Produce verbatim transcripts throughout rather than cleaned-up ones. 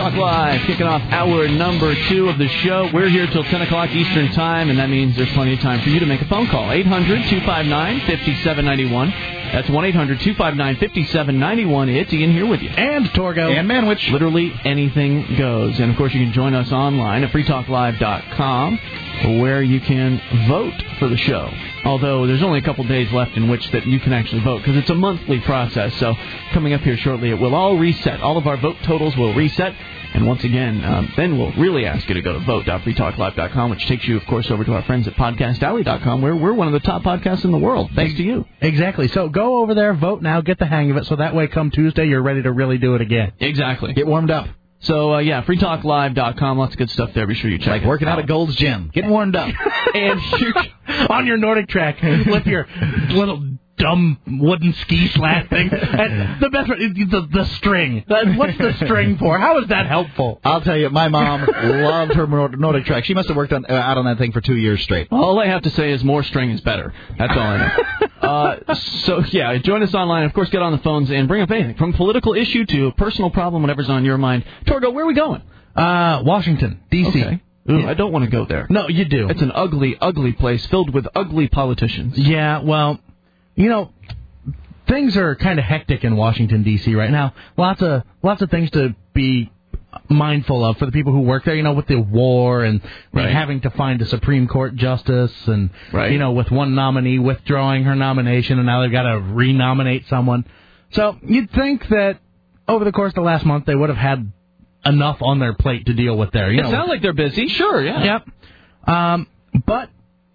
Talk Live, kicking off hour number two of the show. We're here till ten o'clock Eastern Time, and that means there's plenty of time for you to make a phone call. eight hundred two five nine five seven nine one. That's one eight hundred two five nine five seven nine one. It's Ian here with you. And Torgo. And Manwich. Literally anything goes. And, of course, you can join us online at free talk live dot com, where you can vote for the show. Although there's only a couple days left in which that you can actually vote, because it's a monthly process. So coming up here shortly, it will all reset. All of our vote totals will reset. And once again, um, then we'll really ask you to go to vote dot free talk live dot com, which takes you, of course, over to our friends at podcast alley dot com, where we're one of the top podcasts in the world, thanks to you. Exactly. So go over there, vote now, get the hang of it, so that way come Tuesday you're ready to really do it again. Exactly. Get warmed up. So, uh, yeah, free talk live dot com, lots of good stuff there. Be sure you check like it working out. out at Gold's Gym. Getting warmed up. And you, on your Nordic track with your little dumb wooden ski slat thing. And the best part is the, the string. What's the string for? How is that helpful? I'll tell you, my mom loved her Nordic track. She must have worked on, uh, out on that thing for two years straight. All I have to say is more string is better. That's all I know. uh, so, yeah, join us online. Of course, get on the phones and bring up anything, from political issue to personal problem, whatever's on your mind. Torgo, where are we going? Uh, Washington, D C Okay. Ooh, yeah. I don't want to go there. No, you do. It's an ugly, ugly place filled with ugly politicians. Yeah, well, you know, things are kind of hectic in Washington, D C right now. Lots of lots of things to be mindful of for the people who work there, you know, with the war and right. having to find a Supreme Court justice and, right. you know, with one nominee withdrawing her nomination and now they've got to renominate someone. So you'd think that over the course of the last month they would have had enough on their plate to deal with there. You it know, sounds like they're busy. Sure, yeah. Yep. Um, but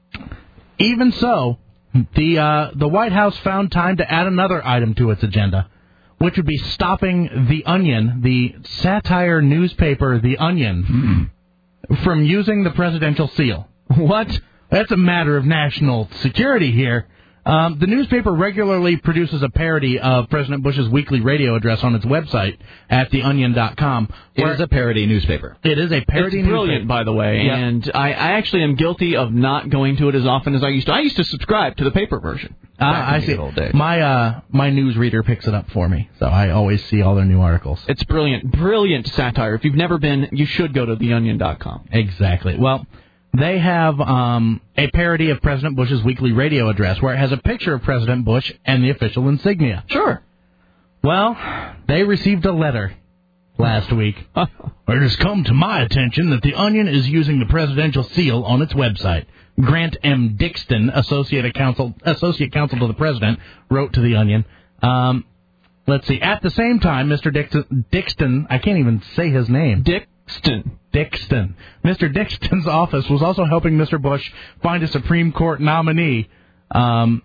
even so, the uh, the White House found time to add another item to its agenda, which would be stopping The Onion, the satire newspaper The Onion, mm. from using the presidential seal. What? That's a matter of national security here. Um, the newspaper regularly produces a parody of President Bush's weekly radio address on its website at the onion dot com. It is a parody newspaper. It is a parody it's brilliant, newspaper. by the way, yep. and I, I actually am guilty of not going to it as often as I used to. I used to subscribe to the paper version. Uh, I see. My uh, my newsreader picks it up for me, so I always see all their new articles. It's brilliant, brilliant satire. If you've never been, you should go to the onion dot com. Exactly. Well, they have um, a parody of President Bush's weekly radio address where it has a picture of President Bush and the official insignia. Sure. Well, they received a letter last week where it has come to my attention that the Onion is using the presidential seal on its website. Grant M. Dixon, associate counsel, associate counsel to the president, wrote to the Onion. Um, let's see. At the same time, Mister Dixon, Dixon, I can't even say his name. Dixon. Dixon. Mister Dixon's office was also helping Mister Bush find a Supreme Court nominee. Um,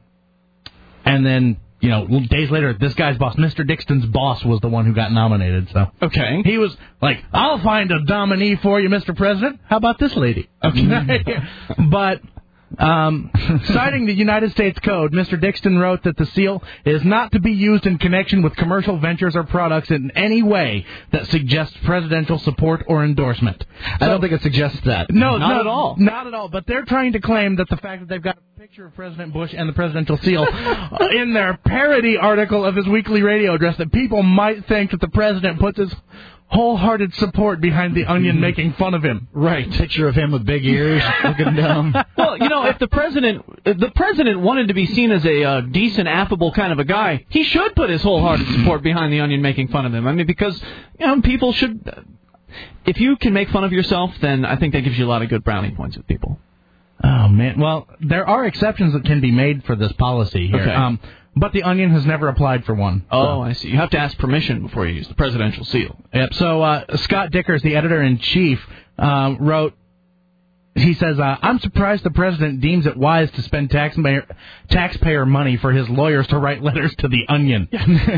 and then, you know, days later, this guy's boss, Mister Dixon's boss, was the one who got nominated. So okay. He was like, I'll find a nominee for you, Mister President. How about this lady? Okay. But um, citing the United States Code, Mister Dixon wrote that the seal is not to be used in connection with commercial ventures or products in any way that suggests presidential support or endorsement. I so, don't think it suggests that. No, not no, at all. Not at all. But they're trying to claim that the fact that they've got a picture of President Bush and the presidential seal in their parody article of his weekly radio address, that people might think that the president puts his wholehearted support behind the Onion making fun of him. Right. Picture of him with big ears, looking dumb. Well, you know, if the president if the president wanted to be seen as a uh, decent, affable kind of a guy, he should put his wholehearted support behind the Onion making fun of him. I mean, because, you know, people should... If you can make fun of yourself, then I think that gives you a lot of good brownie points with people. Oh, man. Well, there are exceptions that can be made for this policy here. Okay. Um, but the Onion has never applied for one. Oh, so. I see. You have to ask permission before you use the presidential seal. Yep. So uh, Scott Dickers, the editor-in-chief, uh, wrote, he says, uh, I'm surprised the president deems it wise to spend taxpayer, taxpayer money for his lawyers to write letters to the Onion.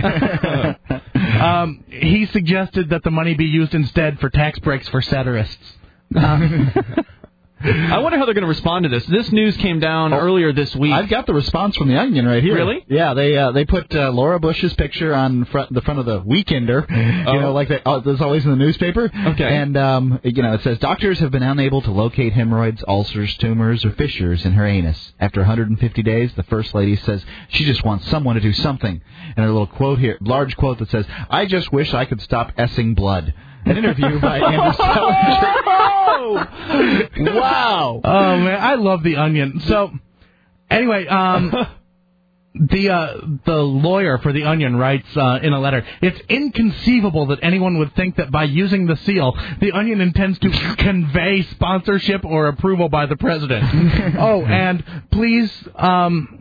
um, he suggested that the money be used instead for tax breaks for satirists. Um, I wonder how they're going to respond to this. This news came down oh, earlier this week. I've got the response from the Onion right here. Really? Yeah, they uh, they put uh, Laura Bush's picture on front, the front of the Weekender, oh. you know, like they, oh, there's always in the newspaper. Okay. And, um, you know, it says, doctors have been unable to locate hemorrhoids, ulcers, tumors, or fissures in her anus. After one hundred fifty days, the First Lady says she just wants someone to do something. And a little quote here, large quote that says, I just wish I could stop essing blood. An interview by Andrew Salinger. Oh, wow. Oh, man, I love The Onion. So, anyway, um... The uh, the lawyer for The Onion writes uh, in a letter, it's inconceivable that anyone would think that by using the seal, The Onion intends to convey sponsorship or approval by the president. Oh, and please, um,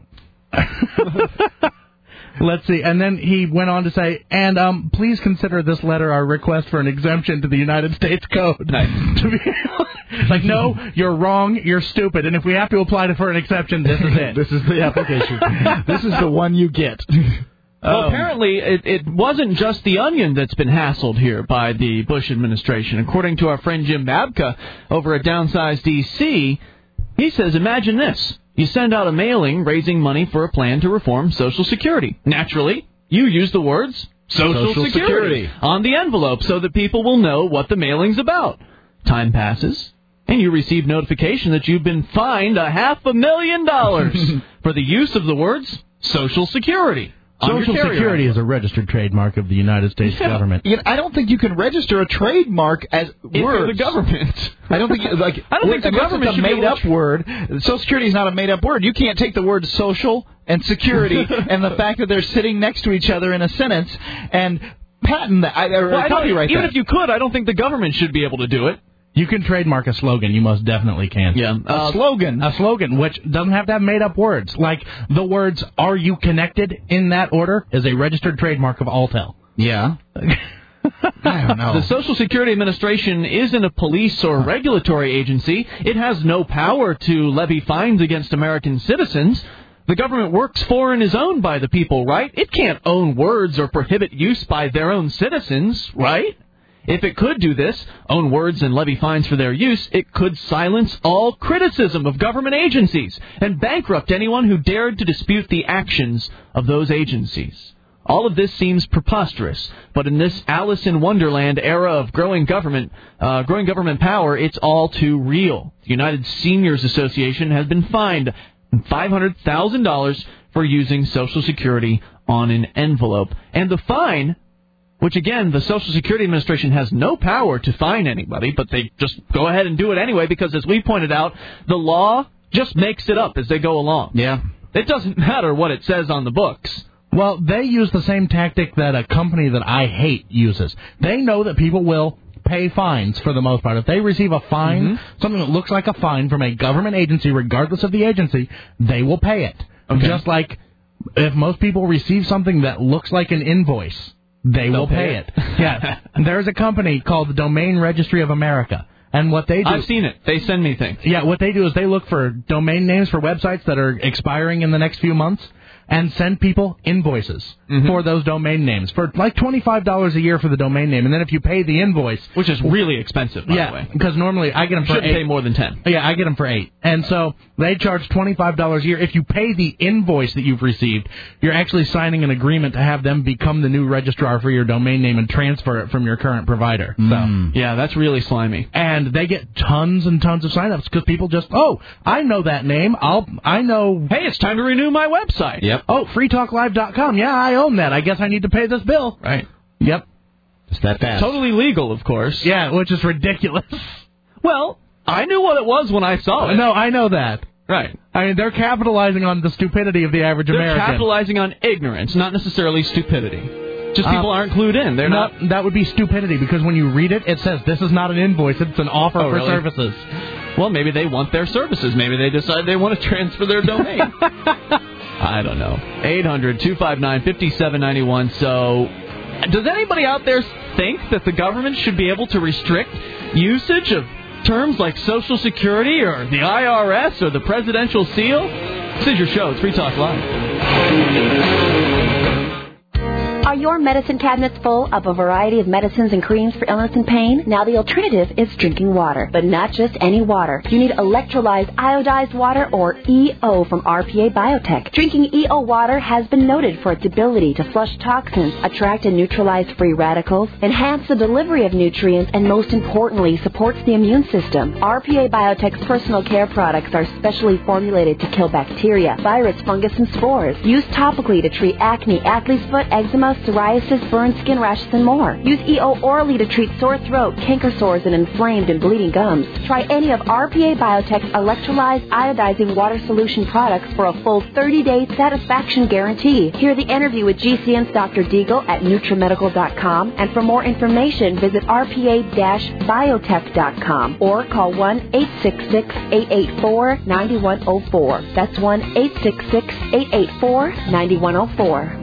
let's see. And then he went on to say, and um, please consider this letter our request for an exemption to the United States Code. Nice. To be like, no, you're wrong, you're stupid, and if we have to apply for an exception, this is it. This is the application. This is the one you get. Well, Um, apparently it, it wasn't just The Onion that's been hassled here by the Bush administration. According to our friend Jim Babka over at Downsize D C, he says, imagine this. You send out a mailing raising money for a plan to reform Social Security. Naturally, you use the words Social, Social Security, Security on the envelope so that people will know what the mailing's about. Time passes, and you receive notification that you've been fined a half a million dollars for the use of the words Social Security. Social Security is a registered trademark of the United States Yeah. government. You know, I don't think you can register a trademark as If you're words. the government. I don't think like I don't think the unless government it's should a be made able up to- word. Social Security is not a made up word. You can't take the word social and security and the fact that they're sitting next to each other in a sentence and patent that or Well, I don't- copyright even that. if you could, I don't think the government should be able to do it. You can trademark a slogan. You most definitely can. Yeah. a Uh, slogan. A slogan which doesn't have to have made-up words. Like the words, are you connected, in that order, is a registered trademark of Alltel. Yeah. I don't know. The Social Security Administration isn't a police or regulatory agency. It has no power to levy fines against American citizens. The government works for and is owned by the people, right? It can't own words or prohibit use by their own citizens, right? If it could do this, own words and levy fines for their use, it could silence all criticism of government agencies and bankrupt anyone who dared to dispute the actions of those agencies. All of this seems preposterous, but in this Alice in Wonderland era of growing government, uh, growing government power, it's all too real. The United Seniors Association has been fined five hundred thousand dollars for using Social Security on an envelope, and the fine, which, again, the Social Security Administration has no power to fine anybody, but they just go ahead and do it anyway because, as we pointed out, the law just makes it up as they go along. Yeah. It doesn't matter what it says on the books. Well, they use the same tactic that a company that I hate uses. They know that people will pay fines for the most part. If they receive a fine, mm-hmm. something that looks like a fine from a government agency, regardless of the agency, they will pay it. Okay. Just like if most people receive something that looks like an invoice, they They'll will pay, pay it. it. Yeah. There's a company called the Domain Registry of America. And what they do... I've seen it. They send me things. Yeah, what they do is they look for domain names for websites that are expiring in the next few months and send people invoices mm-hmm. for those domain names for like twenty-five dollars a year for the domain name. And then if you pay the invoice... Which is really expensive, by yeah, the way. because normally I get them for Should eight. pay more than ten. Yeah, I get them for eight. And so they charge twenty-five dollars a year. If you pay the invoice that you've received, you're actually signing an agreement to have them become the new registrar for your domain name and transfer it from your current provider. Mm. So yeah, that's really slimy. And they get tons and tons of signups because people just, oh, I know that name. I'll, I know. Hey, it's time to renew my website. Yep. Oh, free talk live dot com. Yeah, I own that. I guess I need to pay this bill. Right. Yep. It's that fast. Totally legal, of course. Yeah, which is ridiculous. Well, I knew what it was when I saw it. No, I know that. Right. I mean, they're capitalizing on the stupidity of the average They're American. capitalizing on ignorance, not necessarily stupidity. Just people Um, aren't clued in. They're no, not. That would be stupidity because when you read it, it says this is not an invoice; it's an offer Oh, for really? services. Well, maybe they want their services. Maybe they decide they want to transfer their domain. I don't know. eight hundred two five nine five seven nine one. So, does anybody out there think that the government should be able to restrict usage of terms like Social Security or the I R S or the presidential seal? This is your show. It's Free Talk Live. Are your medicine cabinets full of a variety of medicines and creams for illness and pain? Now the alternative is drinking water, but not just any water. You need electrolyzed iodized water, or E O, from R P A Biotech. Drinking E O water has been noted for its ability to flush toxins, attract and neutralize free radicals, enhance the delivery of nutrients, and most importantly, supports the immune system. R P A Biotech's personal care products are specially formulated to kill bacteria, virus, fungus, and spores. Used topically to treat acne, athlete's foot, eczema, psoriasis, burn, skin rashes, and more. Use E O orally to treat sore throat, canker sores, and inflamed and bleeding gums. Try any of R P A Biotech's electrolyzed iodizing water solution products for a full thirty-day satisfaction guarantee. Hear the interview with G C N's Doctor Deagle at Nutrimedical dot com, and for more information, visit R P A biotech dot com or call one eight six six, eight eight four, nine one zero four. That's one eight six six, eight eight four, nine one zero four.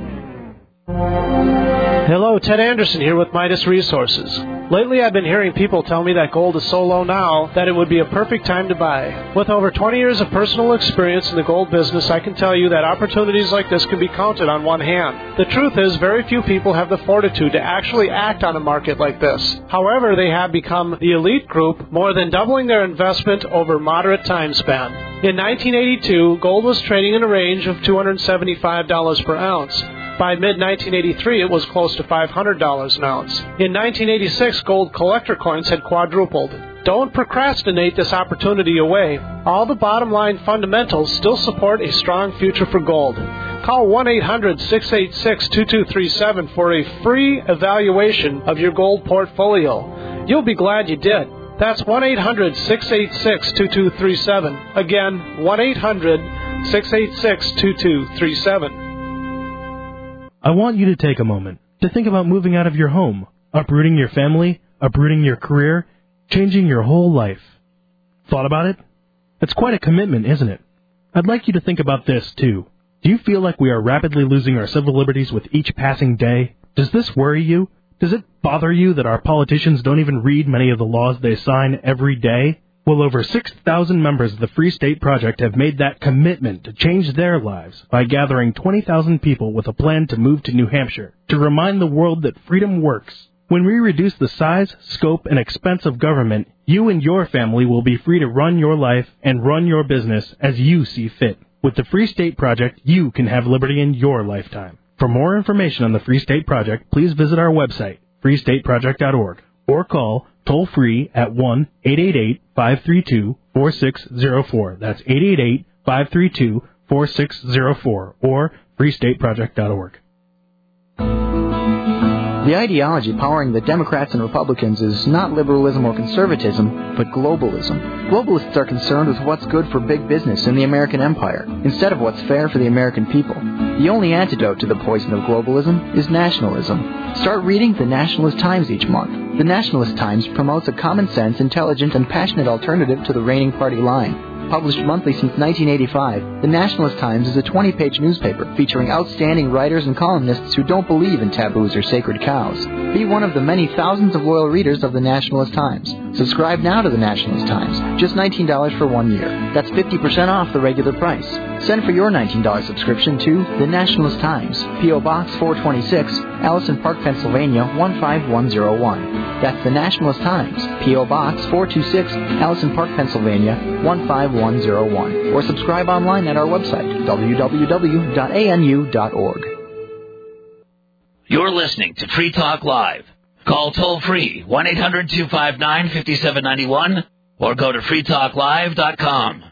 Hello, Ted Anderson here with Midas Resources. Lately I've been hearing people tell me that gold is so low now that it would be a perfect time to buy. With over twenty years of personal experience in the gold business, I can tell you that opportunities like this can be counted on one hand. The truth is, very few people have the fortitude to actually act on a market like this. However, they have become the elite group, more than doubling their investment over moderate time span. In nineteen eighty-two, gold was trading in a range of two hundred seventy-five dollars per ounce. By mid nineteen eighty-three, it was close to five hundred dollars an ounce. In nineteen eighty-six, gold collector coins had quadrupled. Don't procrastinate this opportunity away. All the bottom line fundamentals still support a strong future for gold. Call one eight hundred, six eight six, two two three seven for a free evaluation of your gold portfolio. You'll be glad you did. That's one eight hundred, six eight six, two two three seven. Again, one eight hundred, six eight six, two two three seven. I want you to take a moment to think about moving out of your home, uprooting your family, uprooting your career, changing your whole life. Thought about it? It's quite a commitment, isn't it? I'd like you to think about this, too. Do you feel like we are rapidly losing our civil liberties with each passing day? Does this worry you? Does it bother you that our politicians don't even read many of the laws they sign every day? Well, over six thousand members of the Free State Project have made that commitment to change their lives by gathering twenty thousand people with a plan to move to New Hampshire to remind the world that freedom works. When we reduce the size, scope, and expense of government, you and your family will be free to run your life and run your business as you see fit. With the Free State Project, you can have liberty in your lifetime. For more information on the Free State Project, please visit our website, free state project dot org, or call toll-free at one eight eight eight, five three two, four six zero four. That's eight eight eight, five three two, four six zero four or free state project dot org. The ideology powering the Democrats and Republicans is not liberalism or conservatism, but globalism. Globalists are concerned with what's good for big business in the American empire, instead of what's fair for the American people. The only antidote to the poison of globalism is nationalism. Start reading the Nationalist Times each month. The Nationalist Times promotes a common-sense, intelligent, and passionate alternative to the reigning party line. Published monthly since nineteen eighty-five, the Nationalist Times is a twenty-page newspaper featuring outstanding writers and columnists who don't believe in taboos or sacred cows. Be one of the many thousands of loyal readers of the Nationalist Times. Subscribe now to the Nationalist Times, just nineteen dollars for one year. That's fifty percent off the regular price. Send for your nineteen dollars subscription to The Nationalist Times, P O. Box four twenty-six, Allison Park, Pennsylvania, one five one zero one. That's The Nationalist Times, P O. Box four twenty-six, Allison Park, Pennsylvania, one five one zero one. Or subscribe online at our website, w w w dot a n u dot org. You're listening to Free Talk Live. Call toll-free one eight hundred, two five nine, five seven nine one or go to free talk live dot com.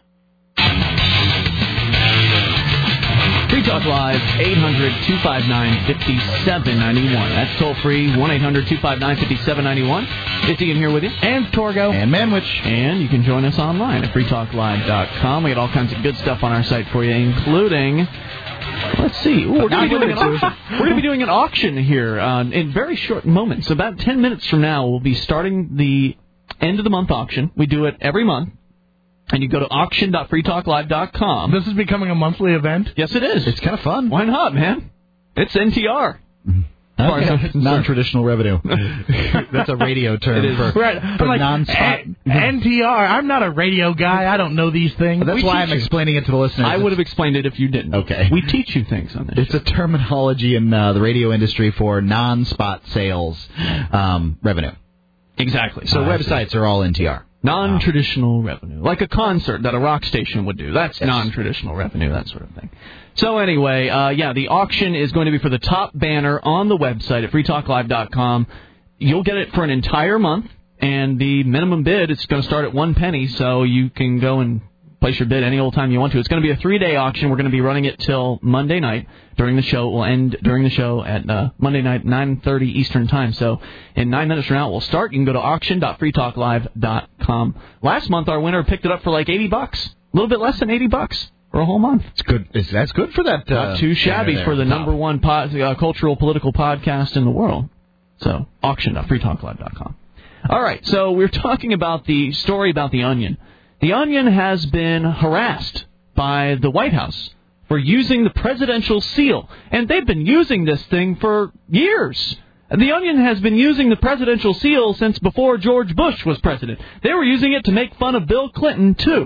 Free Talk Live, eight hundred, two five nine, five seven nine one. That's toll-free, one eight hundred, two five nine, five seven nine one. It's Ian here with you. And Torgo. And Manwich. And you can join us online at free talk live dot com. We got all kinds of good stuff on our site for you, including... Let's see. Ooh, we're going to be doing an auction. We're going to be doing an auction here uh, in very short moments. About ten minutes from now, we'll be starting the end of the month auction. We do it every month. And you go to auction dot free talk live dot com. This is becoming a monthly event? Yes, it is. It's kind of fun. Why not, man? It's N T R. Okay. Non-traditional revenue. That's a radio term it is. for, right. for like, non-spot. N T R. I'm not a radio guy. I don't know these things. That's we why I'm you. explaining it to the listeners. I would have explained it if you didn't. Okay. We teach you things on this. It's a terminology in uh, the radio industry for non-spot sales um, revenue. Exactly. So uh, websites are all N T R. Non-traditional revenue. Like a concert that a rock station would do. That's yes. non-traditional revenue, that sort of thing. So anyway, uh, yeah, the auction is going to be for the top banner on the website at free talk live dot com. You'll get it for an entire month, and the minimum bid is going to start at one penny, so you can go and place your bid any old time you want to. It's going to be a three-day auction. We're going to be running it till Monday night during the show. It will end during the show at uh, Monday night, nine thirty Eastern Time. So in nine minutes from now, it will start. You can go to auction dot free talk live dot com. Last month, our winner picked it up for like eighty bucks. A little bit less than eighty bucks for a whole month. It's good. It's, that's good for that. Uh, Not too shabby for the number one pod, uh, cultural political podcast in the world. So auction dot free talk live dot com. All right, so we're talking about the story about the Onion. The Onion has been harassed by the White House for using the presidential seal, and they've been using this thing for years. The Onion has been using the presidential seal since before George Bush was president. They were using it to make fun of Bill Clinton, too.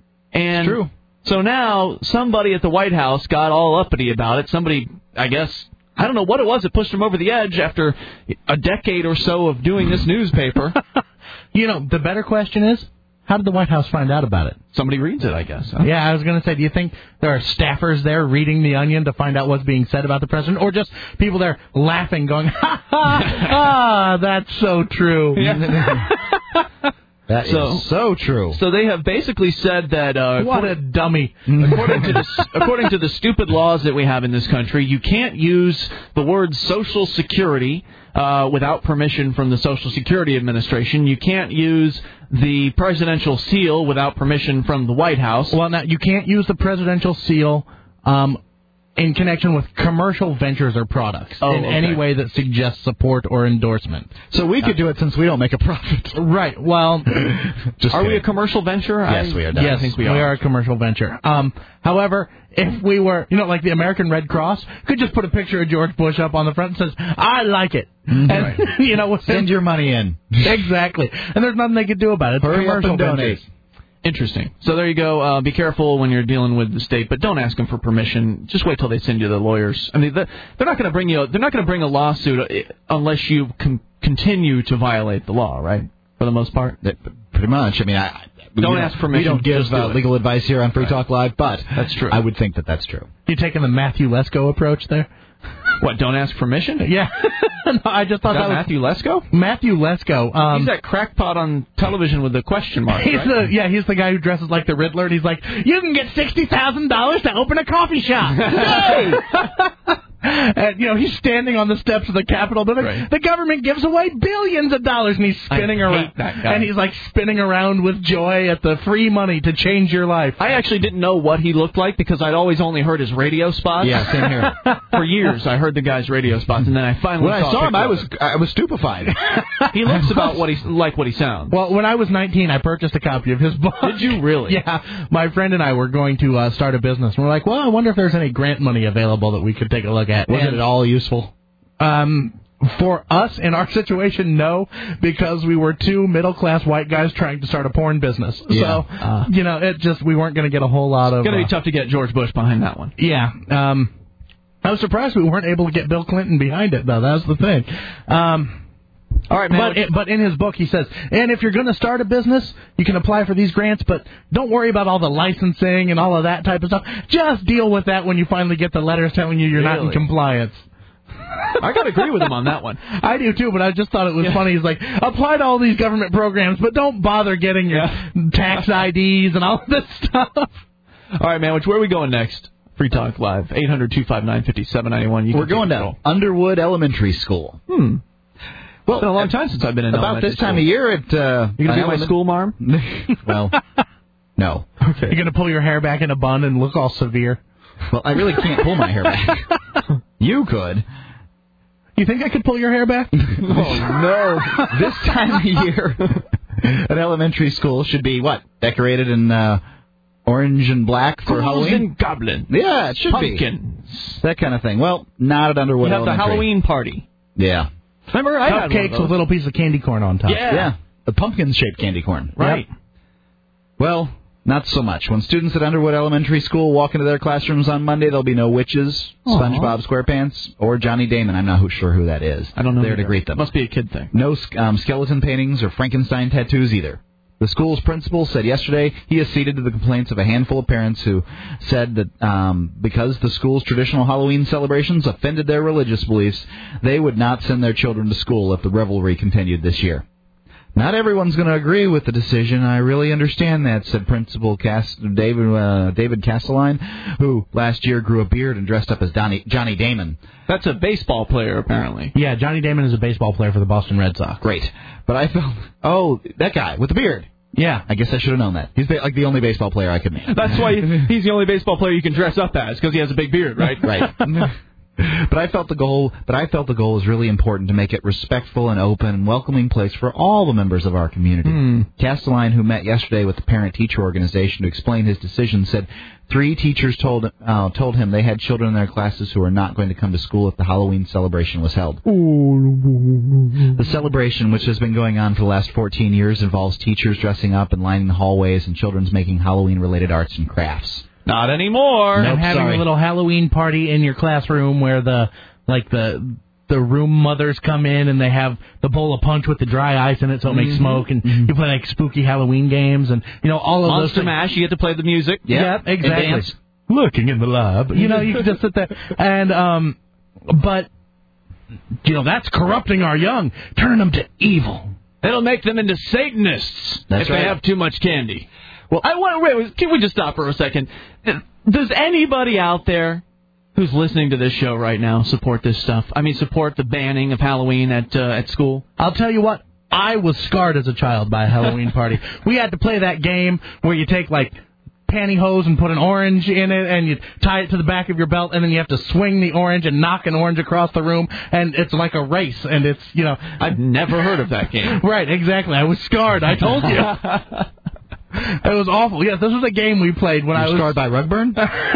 And it's true. So now somebody at the White House got all uppity about it. Somebody, I guess, I don't know what it was that pushed them over the edge after a decade or so of doing this newspaper. You know, the better question is, how did the White House find out about it? Somebody reads it, I guess. Huh? Yeah, I was going to say, do you think there are staffers there reading the Onion to find out what's being said about the president? Or just people there laughing, going, ha, ha, ah, that's so true. Yeah. That so, is so true. So they have basically said that... Uh, what a dummy. According to, the, according to the stupid laws that we have in this country, you can't use the word Social Security uh, without permission from the Social Security Administration. You can't use the presidential seal without permission from the White House. Well, now, you can't use the presidential seal um, in connection with commercial ventures or products oh, in okay. any way that suggests support or endorsement. So we could do it since we don't make a profit. Right. Well, Just are kidding. we a commercial venture? Yes, I, we are. Yes, I think we, we are. are a commercial venture. Um, however, if we were, you know, like the American Red Cross, could just put a picture of George Bush up on the front and says, I like it. Mm-hmm. And, right. you know, Send your money in. Exactly. And there's nothing they could do about it. It's Hurry up commercial and donate. ventures. Interesting. So there you go. Uh, be careful when you're dealing with the state, but don't ask them for permission. Just wait till they send you the lawyers. I mean, they're not going to bring you. They're not going to bring a lawsuit unless you com- continue to violate the law, right? For the most part. Pretty much. I mean, I don't we ask permission. We don't give just do uh, legal advice here on Free right. Talk Live, but that's true. I would think that that's true. You taking the Matthew Lesko approach there? What, don't ask permission? Yeah. No, I just thought Is that that, was Matthew Lesko? Matthew Lesko. Um, he's that crackpot on television with the question mark. He's right? the yeah, he's the guy who dresses like the Riddler, and he's like, you can get sixty thousand dollars to open a coffee shop. Yay! And, you know, he's standing on the steps of the Capitol building. Right. The government gives away billions of dollars, and he's spinning I around. hate that guy. And he's like spinning around with joy at the free money to change your life. I actually didn't know what he looked like because I'd always only heard his radio spots. Yeah, same here. For years, I heard the guy's radio spots, and then I finally when saw I saw a him, I was picture I was stupefied. he looks about what he like what he sounds. Well, when I was nineteen, I purchased a copy of his book. Did you really? Yeah. My friend and I were going to uh, start a business, and we're like, well, I wonder if there's any grant money available that we could take a look at. Was and, it at all useful? Um, for us, in our situation, no, because we were two middle-class white guys trying to start a porn business. Yeah. So, uh, you know, it just, we weren't going to get a whole lot of... It's going to uh, be tough to get George Bush behind that one. Yeah. Um, I was surprised we weren't able to get Bill Clinton behind it, though. That was the thing. Um... All right, man. But, it, but in his book, he says, and if you're going to start a business, you can apply for these grants, but don't worry about all the licensing and all of that type of stuff. Just deal with that when you finally get the letters telling you you're Really? not in compliance. I got to agree with him on that one. I do, too, but I just thought it was Yeah. funny. He's like, apply to all these government programs, but don't bother getting your Yeah. tax I Ds and all this stuff. All right, man. Which where are we going next? Free Talk Live, eight hundred two five nine five seven nine one. We're going to Underwood Elementary School. Hmm. Well, it's been a long time since I've been in about elementary this time school. of year. At uh, You gonna be an my element- school marm? Well, no. Okay. You're going to pull your hair back in a bun and look all severe. Well, I really can't pull my hair back. You could. You think I could pull your hair back? Oh, no. This time of year, an elementary school should be, what, decorated in uh, orange and black for Ghouls Halloween? and goblins. Yeah, it should Pumpkins. be. That kind of thing. Well, not at Underwood You have the Elementary. Halloween party. Yeah. Remember, I had one of Cupcakes those. with little piece of candy corn on top. Yeah. Yeah. The pumpkin-shaped candy corn. Right. Yep. Well, not so much. When students at Underwood Elementary School walk into their classrooms on Monday, there'll be no witches, Aw. SpongeBob SquarePants, or Johnny Damon. I'm not who- sure who that is. I don't know. There to either. greet them. Must be a kid thing. No um, skeleton paintings or Frankenstein tattoos either. The school's principal said yesterday he acceded to the complaints of a handful of parents who said that um, because the school's traditional Halloween celebrations offended their religious beliefs, they would not send their children to school if the revelry continued this year. Not everyone's going to agree with the decision. I really understand that, said Principal Cast- David uh, David Castelline, who last year grew a beard and dressed up as Donnie, Johnny Damon. That's a baseball player, apparently. Yeah, Johnny Damon is a baseball player for the Boston Red Sox. Great. But I felt, oh, that guy with the beard. Yeah. I guess I should have known that. He's ba- like the only baseball player I could name. That's why he's the only baseball player you can dress up as, because he has a big beard, right? Right. But I felt the goal. But I felt the goal is really important to make it respectful and open and welcoming place for all the members of our community. Mm. Castelline, who met yesterday with the parent-teacher organization to explain his decision, said three teachers told uh, told him they had children in their classes who were not going to come to school if the Halloween celebration was held. The celebration, which has been going on for the last fourteen years, involves teachers dressing up and lining the hallways and children's making Halloween-related arts and crafts. Not anymore. Nope, and having sorry. a little Halloween party in your classroom where the like the the room mothers come in and they have the bowl of punch with the dry ice in it so it makes Mm-hmm. smoke, and Mm-hmm. you play like spooky Halloween games and you know all of those Monster things. Mash, you get to play the music. Yeah, exactly. And dance. Looking in the lab, you know, you can just sit there and um, but you know that's corrupting our young, turning them to evil. It'll make them into Satanists That's if right. they have too much candy. Well, I want wait, wait. Can we just stop for a second? Does anybody out there who's listening to this show right now support this stuff? I mean, support the banning of Halloween at uh, at school? I'll tell you what, I was scarred as a child by a Halloween party. We had to play that game where you take like pantyhose and put an orange in it, and you tie it to the back of your belt, and then you have to swing the orange and knock an orange across the room, and it's like a race, and it's, you know... I've never heard of that game. Right, exactly. I was scarred, I told you. It was awful. Yes, this was a game we played when You're I was... scarred by Rugburn?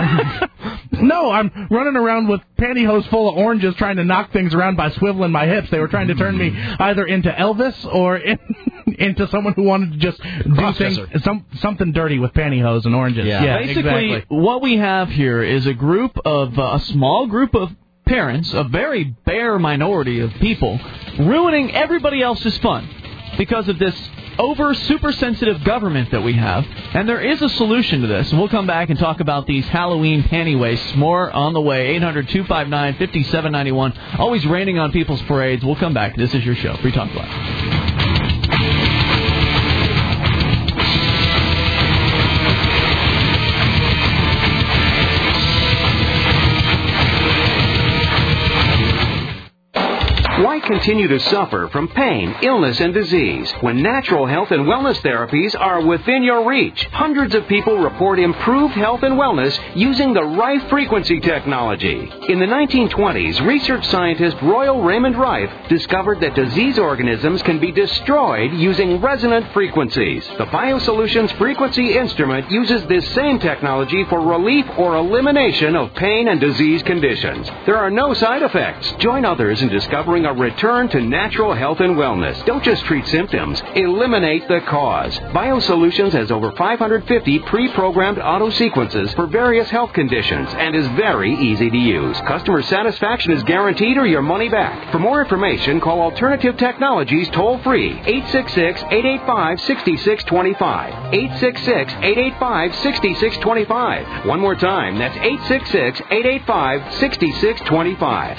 No, I'm running around with pantyhose full of oranges trying to knock things around by swiveling my hips. They were trying to turn me either into Elvis or in, into someone who wanted to just do things, some, something dirty with pantyhose and oranges. Yeah. Yeah, Basically, exactly. what we have here is a group of, uh, a small group of parents, a very bare minority of people, ruining everybody else's fun because of this over super sensitive government that we have. And there is a solution to this. And we'll come back and talk about these Halloween panty wastes more on the way. eight hundred, two five nine, five seven nine one. Always raining on people's parades. We'll come back. This is your show, Free Talk Live. Why continue to suffer from pain, illness, and disease when natural health and wellness therapies are within your reach? Hundreds of people report improved health and wellness using the Rife frequency technology. In the nineteen twenties, research scientist Royal Raymond Rife discovered that disease organisms can be destroyed using resonant frequencies. The BioSolutions frequency instrument uses this same technology for relief or elimination of pain and disease conditions. There are no side effects. Join others in discovering a return to natural health and wellness. Don't just treat symptoms. Eliminate the cause. BioSolutions has over five hundred fifty pre-programmed auto sequences for various health conditions and is very easy to use. Customer satisfaction is guaranteed or your money back. For more information, call Alternative Technologies toll-free eight six six, eight eight five, six six two five. eight six six, eight eight five, six six two five. One more time, that's eight six six, eight eight five, six six two five.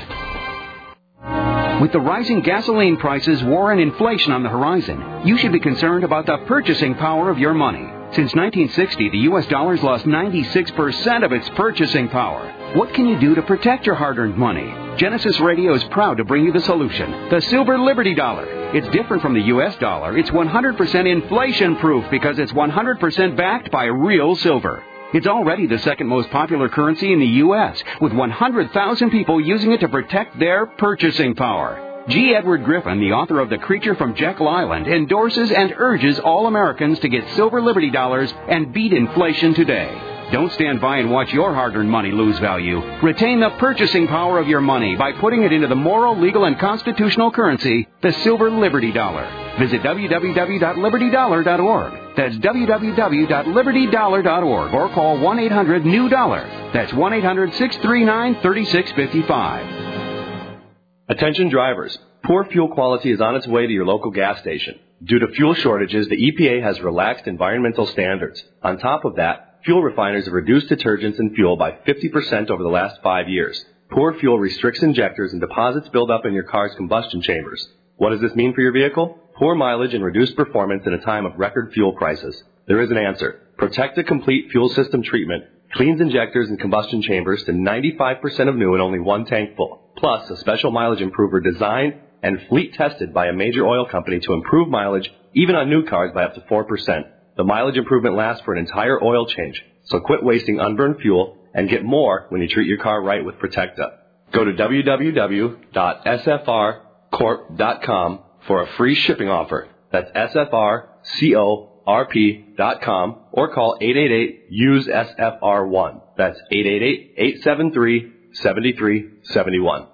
With the rising gasoline prices, war, and inflation on the horizon, you should be concerned about the purchasing power of your money. Since nineteen sixty, the U S dollar's lost ninety-six percent of its purchasing power. What can you do to protect your hard-earned money? Genesis Radio is proud to bring you the solution, the Silver Liberty Dollar. It's different from the U S dollar. It's one hundred percent inflation-proof because it's one hundred percent backed by real silver. It's already the second most popular currency in the U S, with one hundred thousand people using it to protect their purchasing power. G. Edward Griffin, the author of The Creature from Jekyll Island, endorses and urges all Americans to get Silver Liberty Dollars and beat inflation today. Don't stand by and watch your hard-earned money lose value. Retain the purchasing power of your money by putting it into the moral, legal, and constitutional currency, the Silver Liberty Dollar. Visit w w w dot liberty dollar dot org. That's w w w dot liberty dollar dot org or call one eight hundred new dollar. That's one eight hundred, six three nine, three six five five. Attention drivers. Poor fuel quality is on its way to your local gas station. Due to fuel shortages, the E P A has relaxed environmental standards. On top of that, fuel refiners have reduced detergents and fuel by fifty percent over the last five years. Poor fuel restricts injectors and deposits build up in your car's combustion chambers. What does this mean for your vehicle? poor mileage and reduced performance in a time of record fuel prices? There is an answer. Protecta Complete Fuel System Treatment cleans injectors and combustion chambers to ninety-five percent of new in only one tank full. Plus, a special mileage improver designed and fleet tested by a major oil company to improve mileage, even on new cars, by up to four percent. The mileage improvement lasts for an entire oil change. So quit wasting unburned fuel and get more when you treat your car right with Protecta. Go to w w w dot s f r corp dot com for a free shipping offer. That's S F R corp dot com or call eight eight eight U S E S F R one. That's eight eight eight, eight seven three, seven three seven one.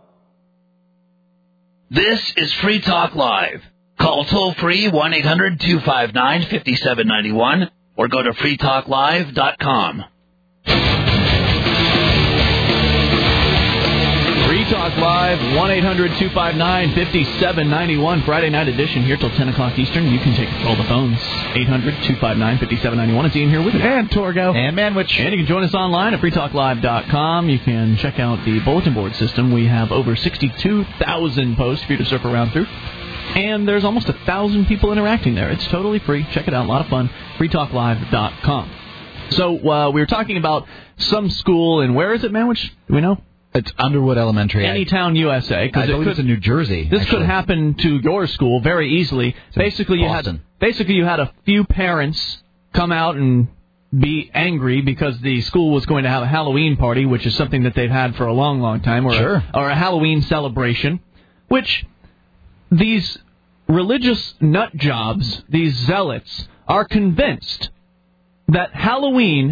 This is Free Talk Live. Call toll-free one eight hundred two five nine five seven nine one or go to free talk live dot com. Free Talk Live, one eight hundred two five nine five seven nine one, Friday night edition here till ten o'clock Eastern. You can take control of the phones, eight hundred two five nine five seven nine one. It's Ian here with you. And Torgo. And Manwich. And you can join us online at free talk live dot com. You can check out the bulletin board system. We have over sixty-two thousand posts for you to surf around through. And there's almost a thousand people interacting there. It's totally free. Check it out. A lot of fun. free talk live dot com. So uh, we were talking about some school in, where is it, Manwich? Do we know? It's Underwood Elementary. Anytown, U S A. I it believe could, it's in New Jersey. This actually. could happen to your school very easily. It's in basically, you Boston. had basically you had a few parents come out and be angry because the school was going to have a Halloween party, which is something that they've had for a long, long time, or sure. a, or a Halloween celebration, which these religious nut jobs, these zealots, are convinced that Halloween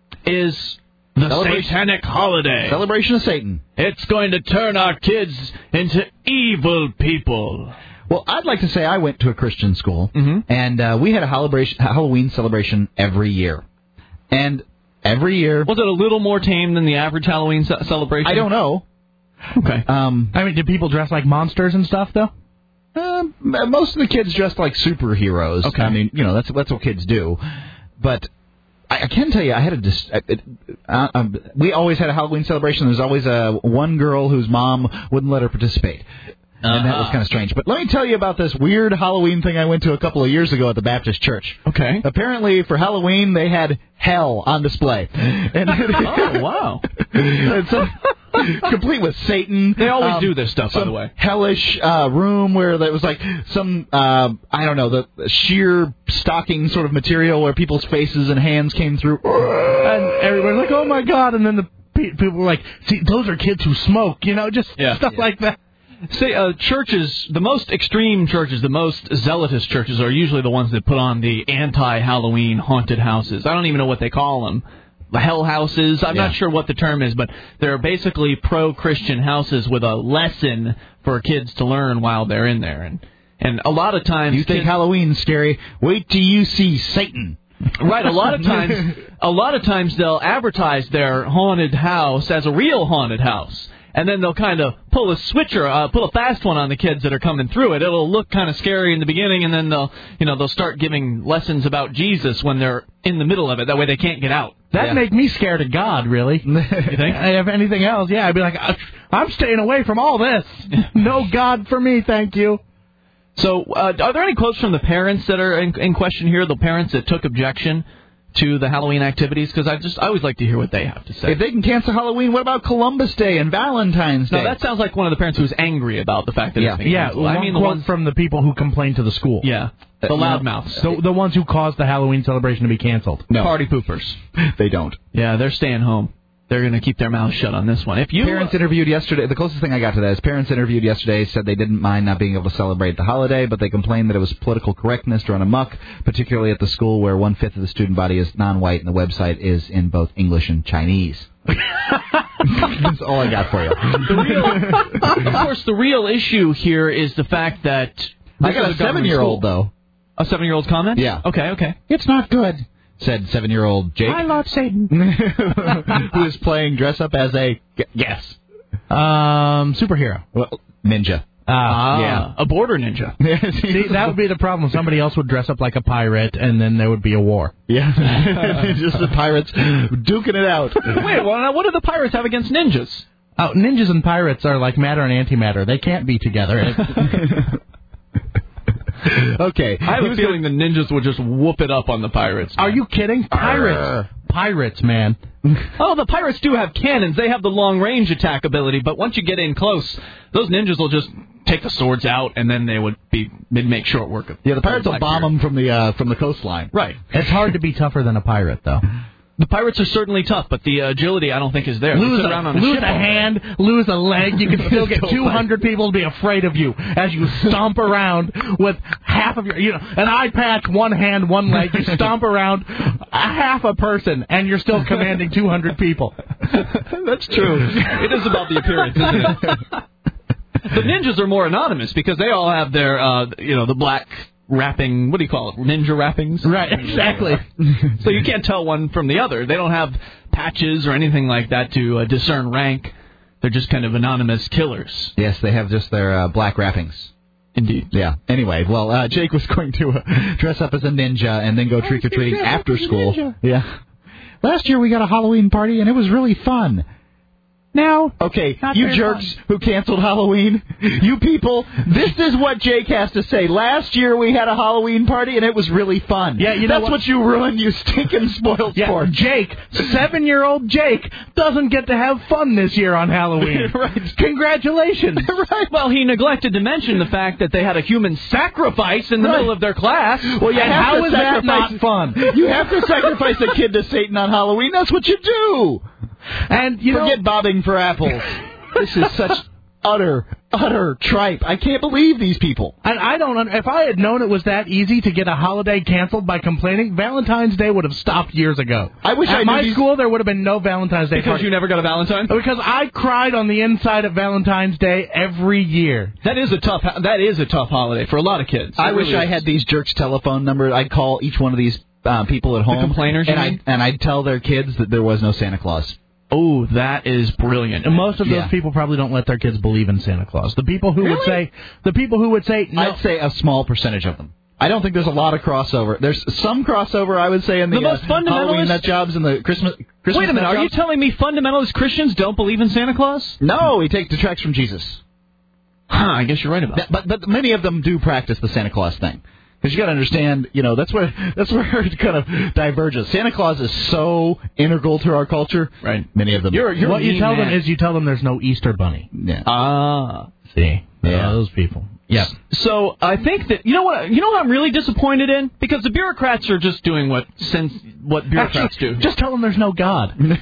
is the satanic holiday. Celebration of Satan. It's going to turn our kids into evil people. Well, I'd like to say I went to a Christian school, mm-hmm. and uh, we had a Halloween celebration every year. And every year... Was it a little more tame than the average Halloween ce- celebration? I don't know. Okay. Um, I mean, did people dress like monsters and stuff, though? Uh, most of the kids dressed like superheroes. Okay. I mean, you know, that's that's what kids do. But I, I can tell you, I had a... Dis- it, uh, um, we always had a Halloween celebration. There's always a one girl whose mom wouldn't let her participate. And uh-huh. that was kind of strange. But let me tell you about this weird Halloween thing I went to a couple of years ago at the Baptist church. Okay. Apparently, for Halloween, they had hell on display. And oh, wow. It's a, complete with Satan. They always um, do this stuff, by the way. Hellish uh, room where there was like some, uh, I don't know, the sheer stocking sort of material where people's faces and hands came through. And everybody's like, oh, my God. And then the pe- people were like, see, those are kids who smoke, you know, just yeah. stuff yeah. like that. Say, uh, churches, the most extreme churches, the most zealotous churches are usually the ones that put on the anti-Halloween haunted houses. I don't even know what they call them. The hell houses. I'm yeah. not sure what the term is, but they're basically pro-Christian houses with a lesson for kids to learn while they're in there. And and a lot of times... You think kids, Halloween's scary? Wait till you see Satan. Right, a lot of times, a lot of times they'll advertise their haunted house as a real haunted house. And then they'll kind of pull a switcher, uh, pull a fast one on the kids that are coming through it. It'll look kind of scary in the beginning, and then they'll, you know, they'll start giving lessons about Jesus when they're in the middle of it. That way they can't get out. That'd yeah. make me scared of God, really. You think? If anything else, yeah, I'd be like, I'm staying away from all this. No God for me, thank you. So, uh, are there any quotes from the parents that are in, in question here? The parents that took objection to the Halloween activities? Because I just I always like to hear what they have to say. If they can cancel Halloween, what about Columbus Day and Valentine's Day? No, that sounds like one of the parents who's angry about the fact that yeah, it's being yeah. canceled. One I mean the quote ones from the people who complained to the school. Yeah, the uh, loudmouths, the, the ones who caused the Halloween celebration to be canceled. No. Party poopers. They don't. Yeah, they're staying home. They're going to keep their mouths shut on this one. If you Parents interviewed yesterday, the closest thing I got to that is parents interviewed yesterday said they didn't mind not being able to celebrate the holiday, but they complained that it was political correctness to run amok, particularly at the school where one-fifth of the student body is non-white and the website is in both English and Chinese. That's all I got for you. The real, of course, the real issue here is the fact that... I got a seven-year-old, though. A seven-year-old's comment? Yeah. Okay, okay. It's not good, said seven-year-old Jake. I love Satan. Who is playing dress-up as a... Guess. Um, superhero. Well, ninja. Ah, yeah. A border ninja. See, that would be the problem. Somebody else would dress up like a pirate, and then there would be a war. Yeah. Just the pirates duking it out. Wait, well, now what do the pirates have against ninjas? Oh, ninjas and pirates are like matter and antimatter. They can't be together. Okay. I have a feeling the ninjas would just whoop it up on the pirates. Are you kidding? Pirates. Pirates, man. Oh, the pirates do have cannons. They have the long-range attack ability, but once you get in close, those ninjas will just take the swords out, and then they would be they'd make short work of. Yeah, the pirates will bomb them from the uh, from the coastline. Right. It's hard to be tougher than a pirate, though. The pirates are certainly tough, but the agility I don't think is there. Lose, sit a, around on a, lose ship a hand, lose a leg, you can still get two hundred people to be afraid of you as you stomp around with half of your, you know, an eye patch, one hand, one leg. You stomp around a half a person, and you're still commanding two hundred people. That's true. It is about the appearance, isn't it? The ninjas are more anonymous because they all have their, uh, you know, the black wrapping, what do you call it, ninja wrappings? Right, exactly. So you can't tell one from the other. They don't have patches or anything like that to uh, discern rank. They're just kind of anonymous killers. Yes, they have just their uh, black wrappings. Indeed. Yeah. Anyway, well, uh, Jake was going to uh, dress up as a ninja and then go trick-or-treating after school. Yeah. Last year we got a Halloween party, and it was really fun. Now, okay, you jerks fun. Who canceled Halloween, you people, this is what Jake has to say. Last year we had a Halloween party, and it was really fun. Yeah, you know That's what? what you ruined, you stinking spoiled yeah, sport. Jake, seven-year-old Jake, doesn't get to have fun this year on Halloween. Right. Congratulations. Right. Well, he neglected to mention the fact that they had a human sacrifice in the right. middle of their class. Well, you and have how to is that sacrifice, not fun? You have to sacrifice a kid to Satan on Halloween. That's what you do. And you Forget know, bobbing for apples. This is such utter, utter tripe. I can't believe these people. And I don't. If I had known it was that easy to get a holiday canceled by complaining, Valentine's Day would have stopped years ago. I wish At I my knew these... school there would have been no Valentine's Day because party. you never got a Valentine. Because I cried on the inside of Valentine's Day every year. That is a tough. That is a tough holiday for a lot of kids. I it wish really I is. had these jerks' telephone numbers. I'd call each one of these uh, people at home, the complainers, and you I mean? and I'd tell their kids that there was no Santa Claus. Oh, that is brilliant. And most of those Yeah. people probably don't let their kids believe in Santa Claus. The people who Really? would say, the people who would say, no. I'd say a small percentage of them. I don't think there's a lot of crossover. There's some crossover, I would say, in the, The most uh, fundamentalist- Halloween nut jobs and the Christmas. Christmas Wait a minute. nut Are you jobs. telling me fundamentalist Christians don't believe in Santa Claus? No, he takes detracts from Jesus. Huh, I guess you're right about that. But but many of them do practice the Santa Claus thing. Because you got to understand, you know, that's where that's where it kind of diverges. Santa Claus is so integral to our culture. Right. Many of them. You're, you're what you tell man. them is you tell them there's no Easter Bunny. Yeah. Ah. See? Yeah. Those people. Yeah. So I think that you know what you know what I'm really disappointed in, because the bureaucrats are just doing what since what bureaucrats Actually, do. Just tell them there's no God. you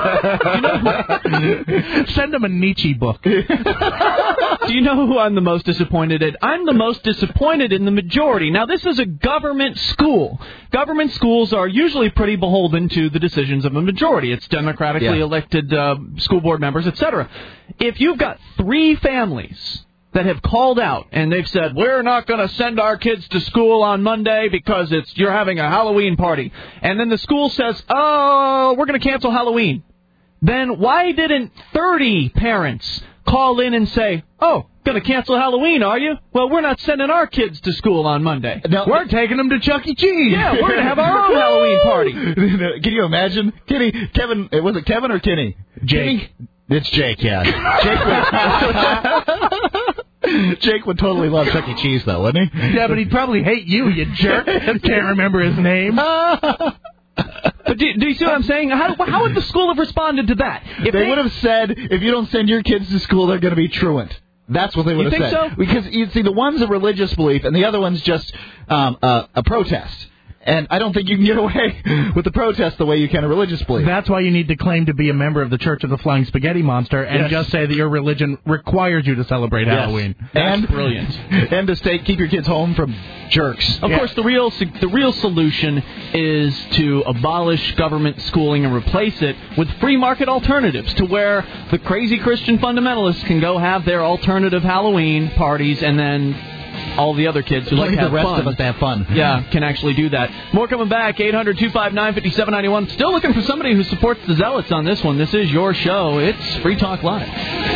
know, send them a Nietzsche book. Do you know who I'm the most disappointed in? I'm the most disappointed in the majority. Now, this is a government school. Government schools are usually pretty beholden to the decisions of a majority. It's democratically Yeah. elected uh, school board members, et cetera. If you've got three families that have called out and they've said, we're not going to send our kids to school on Monday because it's you're having a Halloween party, and then the school says, oh, we're going to cancel Halloween, then why didn't thirty parents call in and say, oh, going to cancel Halloween, are you? Well, we're not sending our kids to school on Monday. No, We're taking them to Chuck E. Cheese. Yeah, we're going to have our own Halloween party. Can you imagine? Kenny, Kevin, was it Kevin or Kenny? Jake. Kenny? It's Jake, yeah. Jake would, Jake would totally love Chuck E. Cheese, though, wouldn't he? Yeah, but he'd probably hate you, you jerk. Can't remember his name. But do, do you see what I'm saying? How, how would the school have responded to that? If they, they would have said, if you don't send your kids to school, they're going to be truant. That's what they would You have think said. so? Because, you see, the one's a religious belief, and the other one's just um, a, a protest. And I don't think you can get away with the protest the way you can a religious belief. That's why you need to claim to be a member of the Church of the Flying Spaghetti Monster and Yes. just say that your religion requires you to celebrate Yes. Halloween. That's and brilliant. And to stay, keep your kids home from jerks. Of Yeah. course, the real the real solution is to abolish government schooling and replace it with free market alternatives, to where the crazy Christian fundamentalists can go have their alternative Halloween parties, and then all the other kids who like to the have rest fun, of us have fun. yeah, can actually do that. More coming back. eight hundred two five nine five seven nine one. Still looking for somebody who supports the Zealots on this one. This is your show. It's Free Talk Live.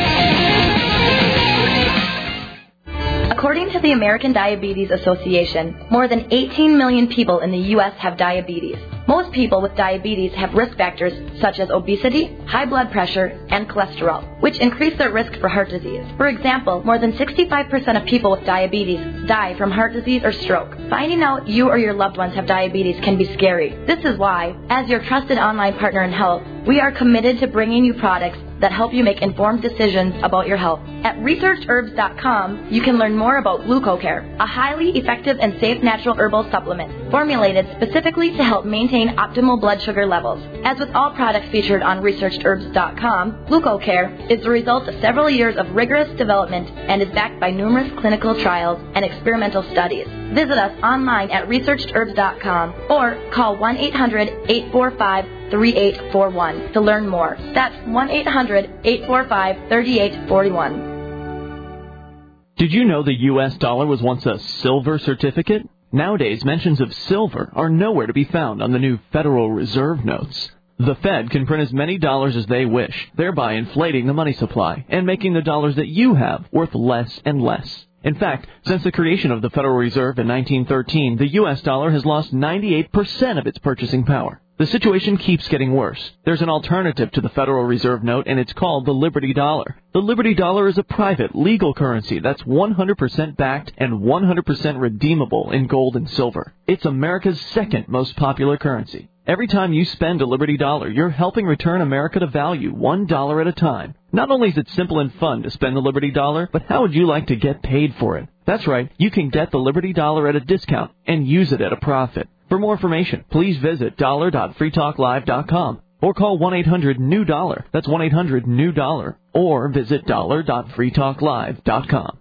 According to the American Diabetes Association, more than eighteen million people in the U S have diabetes. Most people with diabetes have risk factors such as obesity, high blood pressure, and cholesterol, which increase their risk for heart disease. For example, more than sixty-five percent of people with diabetes die from heart disease or stroke. Finding out you or your loved ones have diabetes can be scary. This is why, as your trusted online partner in health, we are committed to bringing you products that help you make informed decisions about your health. At researched herbs dot com, you can learn more about GlucoCare, a highly effective and safe natural herbal supplement formulated specifically to help maintain optimal blood sugar levels. As with all products featured on researched herbs dot com, GlucoCare is the result of several years of rigorous development and is backed by numerous clinical trials and experimental studies. Visit us online at researched herbs dot com or call one eight hundred eight four five three eight four one to learn more. That's one eight hundred eight four five three eight four one. Did you know the U S dollar was once a silver certificate? Nowadays, mentions of silver are nowhere to be found on the new Federal Reserve notes. The Fed can print as many dollars as they wish, thereby inflating the money supply and making the dollars that you have worth less and less. In fact, since the creation of the Federal Reserve in nineteen thirteen, the U S dollar has lost ninety-eight percent of its purchasing power. The situation keeps getting worse. There's an alternative to the Federal Reserve note, and it's called the Liberty Dollar. The Liberty Dollar is a private, legal currency that's one hundred percent backed and one hundred percent redeemable in gold and silver. It's America's second most popular currency. Every time you spend a Liberty Dollar, you're helping return America to value, one dollar at a time. Not only is it simple and fun to spend the Liberty Dollar, but how would you like to get paid for it? That's right, you can get the Liberty Dollar at a discount and use it at a profit. For more information, please visit dollar dot free talk live dot com or call one eight hundred new dollar. That's one eight hundred new dollar. Or visit dollar dot free talk live dot com.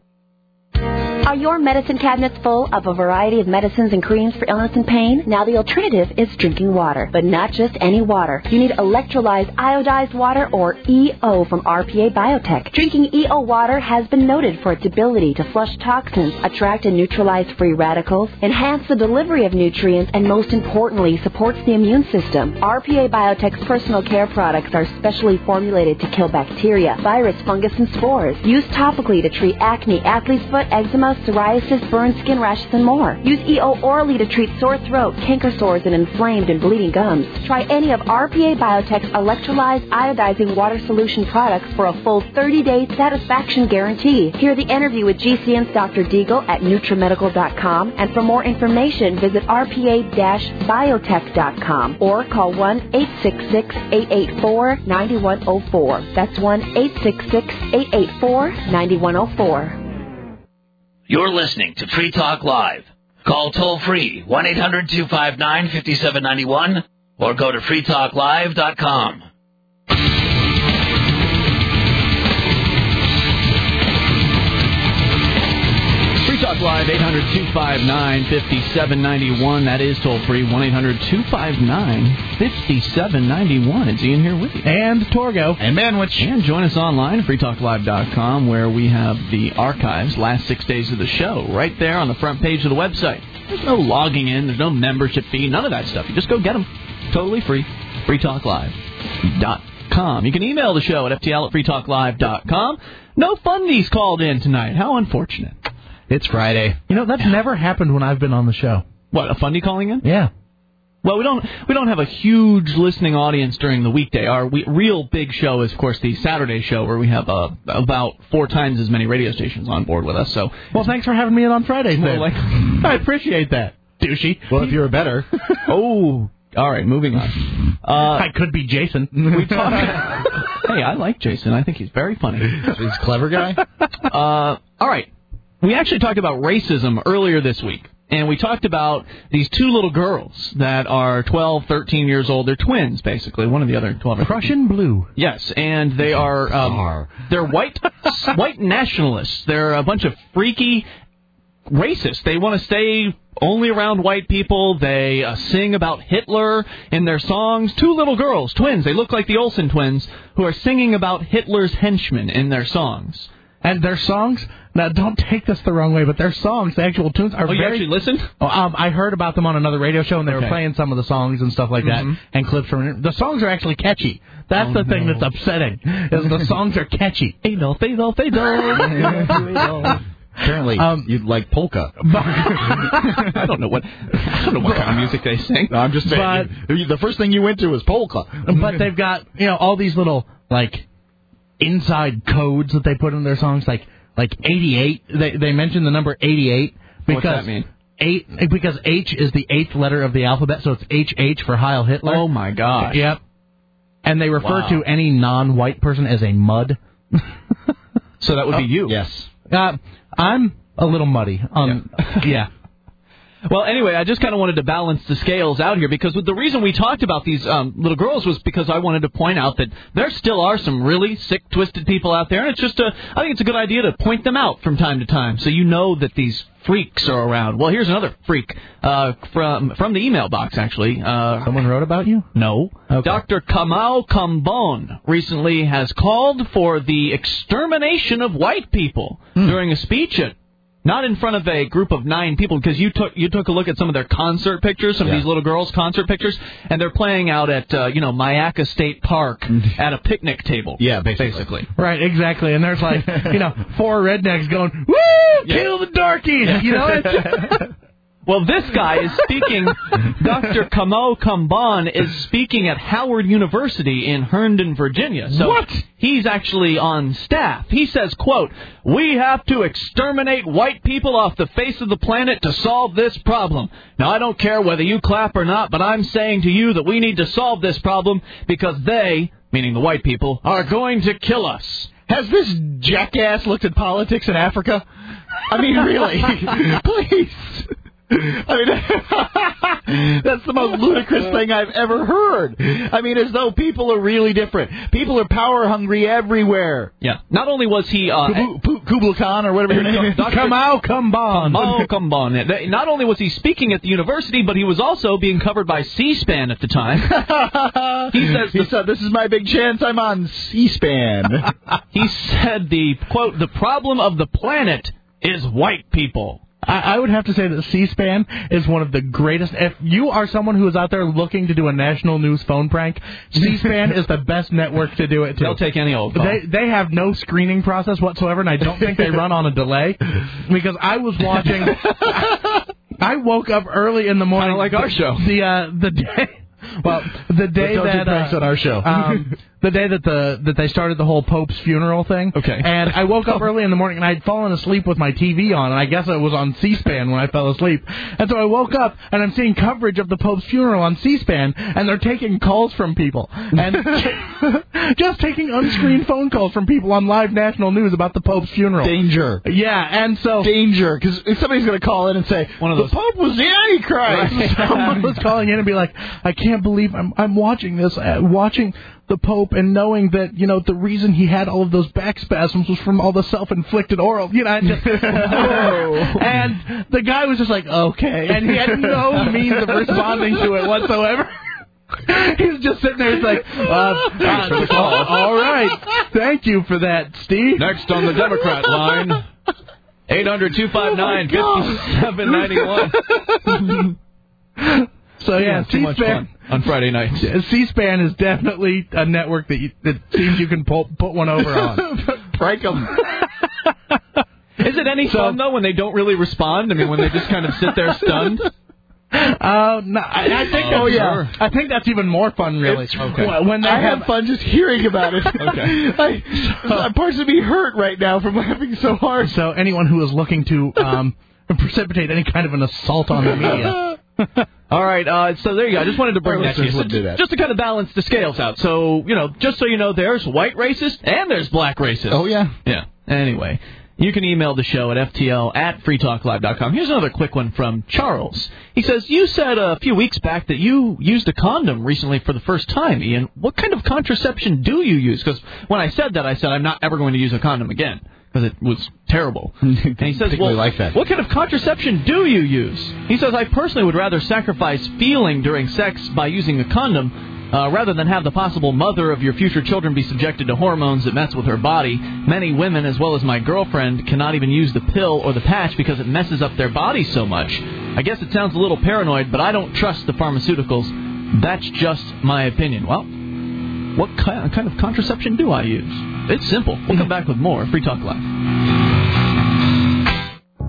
Are your medicine cabinets full of a variety of medicines and creams for illness and pain? Now the alternative is drinking water, but not just any water. You need electrolyzed iodized water, or E O, from R P A Biotech. Drinking E O water has been noted for its ability to flush toxins, attract and neutralize free radicals, enhance the delivery of nutrients, and most importantly, supports the immune system. R P A Biotech's personal care products are specially formulated to kill bacteria, virus, fungus, and spores. Used topically to treat acne, athlete's foot, eczema, psoriasis, burns, skin rashes, and more. Use E O orally to treat sore throat, canker sores, and inflamed and bleeding gums. Try any of R P A Biotech's electrolyzed iodizing water solution products for a full thirty-day satisfaction guarantee. Hear the interview with G C N's Doctor Deagle at Nutrimedical dot com, and for more information, visit R P A biotech dot com or call one eight six six, eight eight four, nine one zero four. That's one eight six six, eight eight four, nine one zero four. You're listening to Free Talk Live. Call toll-free one eight hundred two five nine five seven nine one or go to free talk live dot com. Free Talk Live, eight hundred two five nine five seven nine one. That is toll-free, one eight hundred two five nine five seven nine one. It's Ian here with you. And Torgo. And Manwich. And join us online at free talk live dot com, where we have the archives, last six days of the show, right there on the front page of the website. There's no logging in. There's no membership fee. None of that stuff. You just go get them. Totally free. free talk live dot com. You can email the show at f t l at free talk live dot com. No fundies called in tonight. How unfortunate. It's Friday. You know, that's never happened when I've been on the show. What, a fundy calling in? Yeah. Well, we don't we don't have a huge listening audience during the weekday. Our we, real big show is, of course, the Saturday show, where we have uh, about four times as many radio stations on board with us. So, well, thanks for having me in on Fridays. Well, like, I appreciate that, douchey. Well, if you were better. Oh, all right, moving on. Uh, I could be Jason. We talk. Hey, I like Jason. I think he's very funny. He's a clever guy. Uh, all right. We actually talked about racism earlier this week, and we talked about these two little girls that are twelve, thirteen years old. They're twins, basically, one of the other twelve. Prussian blue. Yes, and they are um, they're white white nationalists. They're a bunch of freaky racists. They want to stay only around white people. They uh, sing about Hitler in their songs. Two little girls, twins. They look like the Olsen twins, who are singing about Hitler's henchmen in their songs. And their songs, now don't take this the wrong way, but their songs, the actual tunes, are oh, very... you actually listened? Oh, um, I heard about them on another radio show, and they okay. were playing some of the songs and stuff like that, mm-hmm. and clips from it. The songs are actually catchy. That's oh, the no. thing that's upsetting, is the songs are catchy. Adolf, Adolf, Adolf. Apparently apparently Um, you like polka. I don't know what I don't know what kind of music they sing. No, I'm just saying. But- you- the first thing you went to was polka. But they've got, you know, all these little, like, inside codes that they put in their songs, like like eighty-eight. They they mention the number eighty-eight because What's that mean? Eight because H is the eighth letter of the alphabet, so it's H H for Heil Hitler. Oh my gosh. Yep. And they refer Wow. to any non-white person as a mud. So that would be you. Yes. Uh, I'm a little muddy. Um, yeah. yeah. Well, anyway, I just kind of wanted to balance the scales out here because the reason we talked about these um, little girls was because I wanted to point out that there still are some really sick, twisted people out there, and it's just a, I think it's a good idea to point them out from time to time so you know that these freaks are around. Well, here's another freak uh, from from the email box, actually. Uh, Someone wrote about you? No. Okay. Doctor Kamau Kambon recently has called for the extermination of white people Hmm. during a speech at not in front of a group of nine people, because you took you took a look at some of their concert pictures, some Yeah. of these little girls' concert pictures, and they're playing out at uh, you know Mayaca State Park at a picnic table. Yeah, basically. basically. Right, exactly. And there's like, you know, four rednecks going, woo, Yeah. kill the darkies. Yeah. You know, it's, Well, this guy is speaking, Doctor Kamau Kambon is speaking at Howard University in Herndon, Virginia. So What? He's actually on staff. He says, quote, "We have to exterminate white people off the face of the planet to solve this problem. Now, I don't care whether you clap or not, but I'm saying to you that we need to solve this problem because they, meaning the white people, are going to kill us." Has this jackass looked at politics in Africa? I mean, really? Please. I mean, that's the most ludicrous thing I've ever heard. I mean, as though people are really different. People are power hungry everywhere. Yeah. Not only was he... Uh, Kubu- Ku- Kubla Khan or whatever your name is. Doctor Kamau Kambon. Kamau Kambon. Not only was he speaking at the university, but he was also being covered by C-SPAN at the time. He says He said, "This is my big chance. I'm on C-SPAN." He said the, quote, "the problem of the planet is white people." I, I would have to say that C-SPAN is one of the greatest. If you are someone who is out there looking to do a national news phone prank, C-SPAN is the best network to do it to. They'll take any old phone. They they have no screening process whatsoever, and I don't think they run on a delay. Because I was watching. I woke up early in the morning. Kind of like our show. The uh, the day. Well, the day Don't do that pranks uh, on our show. um, the day that the that they started the whole Pope's funeral thing. Okay. And I woke up early in the morning and I'd fallen asleep with my T V on, and I guess it was on C-SPAN when I fell asleep. And so I woke up and I'm seeing coverage of the Pope's funeral on C-SPAN, and they're taking calls from people and just taking unscreened phone calls from people on live national news about the Pope's funeral. Danger. Yeah, and so Danger. Because somebody's going to call in and say, One of the those- Pope was the Antichrist. someone was calling in and be like, I can't believe I'm I'm watching this, uh, watching the Pope and knowing that, you know, the reason he had all of those back spasms was from all the self-inflicted oral, you know, and, just, and the guy was just like, okay, and he had no means of responding to it whatsoever. He was just sitting there, he's like, uh, uh, all right, thank you for that, Steve. Next on the Democrat line, eight hundred, two five nine, five seven nine one. So yeah, Too much C-SPAN fun on Friday nights. C-SPAN is definitely a network that you, that seems you can pull, put one over on. Prank them. Is it any fun, though, when they don't really respond? I mean, when they just kind of sit there stunned? Uh, no, I, I think. Oh, that's, yeah. I think that's even more fun, really. It's- okay. When they I have have fun just hearing about it. Okay. I, parts of me hurt right now from laughing so hard. so anyone who is looking to um, precipitate any kind of an assault on the media. All right, uh, so there you go. I just wanted to bring Our that to you. listeners So wouldn't do just, that. just to kind of balance the scales out. So, you know, just so you know, there's white racists and there's black racists. Oh, yeah. Yeah. Anyway, you can email the show at F T L at free talk live dot com. Here's another quick one from Charles. He says, you said a few weeks back that you used a condom recently for the first time, Ian. What kind of contraception do you use? Because when I said that, I said I'm not ever going to use a condom again because it was terrible. And he says, Particularly well, like that. what kind of contraception do you use? He says, I personally would rather sacrifice feeling during sex by using a condom uh, rather than have the possible mother of your future children be subjected to hormones that mess with her body. Many women, as well as my girlfriend, cannot even use the pill or the patch because it messes up their body so much. I guess it sounds a little paranoid, but I don't trust the pharmaceuticals. That's just my opinion. Well, what kind of contraception do I use? It's simple. We'll come back with more Free Talk Live.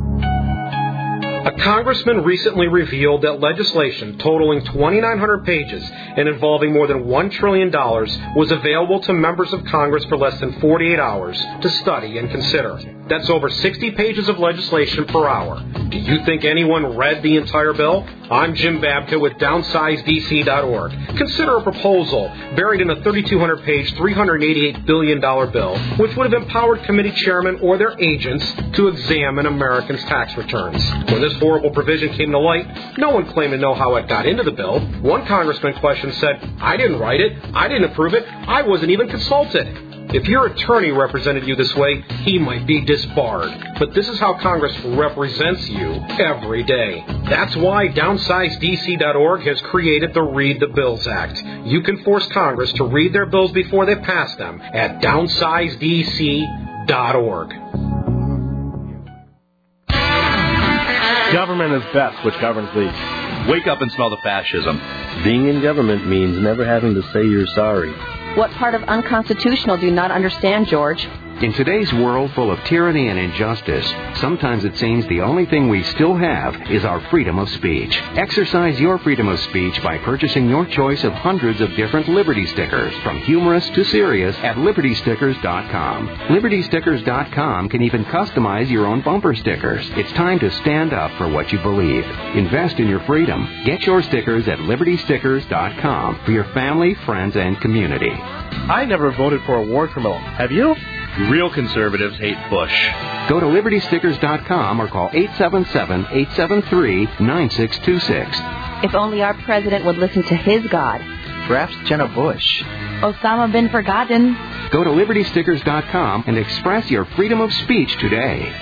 Congressman recently revealed that legislation totaling twenty-nine hundred pages and involving more than one trillion dollars was available to members of Congress for less than forty-eight hours to study and consider. That's over sixty pages of legislation per hour. Do you think anyone read the entire bill? I'm Jim Babka with downsize D C dot org. Consider a proposal buried in a thirty-two hundred page, three hundred eighty-eight billion dollars bill, which would have empowered committee chairmen or their agents to examine Americans' tax returns. When this horrible provision came to light, no one claimed to know how it got into the bill. One congressman questioned said, I didn't write it, I didn't approve it, I wasn't even consulted. If your attorney represented you this way, he might be disbarred. But this is how Congress represents you every day. That's why downsize D C dot org has created the Read the Bills Act. You can force Congress to read their bills before they pass them at downsize D C dot org. Government is best, which governs thee. Wake up and smell the fascism. Being in government means never having to say you're sorry. What part of unconstitutional do you not understand, George? In today's world full of tyranny and injustice, sometimes it seems the only thing we still have is our freedom of speech. Exercise your freedom of speech by purchasing your choice of hundreds of different Liberty stickers, from humorous to serious, at Liberty Stickers dot com. Liberty Stickers dot com can even customize your own bumper stickers. It's time to stand up for what you believe. Invest in your freedom. Get your stickers at Liberty Stickers dot com for your family, friends, and community. I never voted for a war criminal. Have you? Real conservatives hate Bush. Go to Liberty Stickers dot com or call eight seven seven, eight seven three, nine six two six. If only our president would listen to his God. Perhaps Jenna Bush. Osama bin Forgotten. Go to Liberty Stickers dot com and express your freedom of speech today.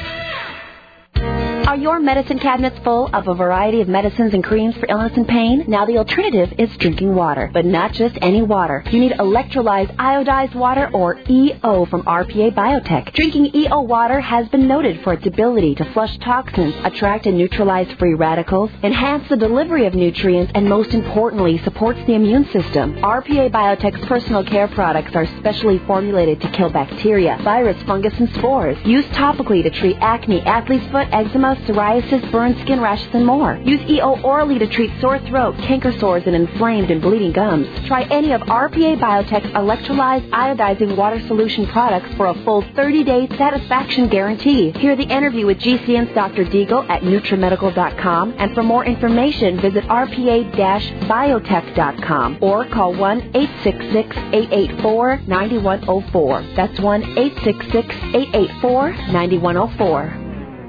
Are your medicine cabinets full of a variety of medicines and creams for illness and pain? Now the alternative is drinking water, but not just any water. You need electrolyzed iodized water, or E O, from R P A Biotech. Drinking E O water has been noted for its ability to flush toxins, attract and neutralize free radicals, enhance the delivery of nutrients, and most importantly, supports the immune system. R P A Biotech's personal care products are specially formulated to kill bacteria, virus, fungus, and spores. Used topically to treat acne, athlete's foot, eczema, psoriasis, burn skin rashes, and more. Use E O orally to treat sore throat, canker sores, and inflamed and bleeding gums. Try any of R P A Biotech's electrolyzed iodizing water solution products for a full thirty-day satisfaction guarantee. Hear the interview with G C N's Doctor Deagle at Nutrimedical dot com, and for more information, visit R P A biotech dot com or call one eight six six, eight eight four, nine one zero four. That's one eight six six, eight eight four, nine one zero four.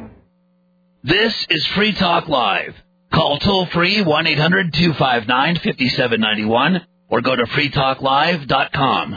This is Free Talk Live. Call toll-free one eight hundred, two five nine, five seven nine one or go to free talk live dot com.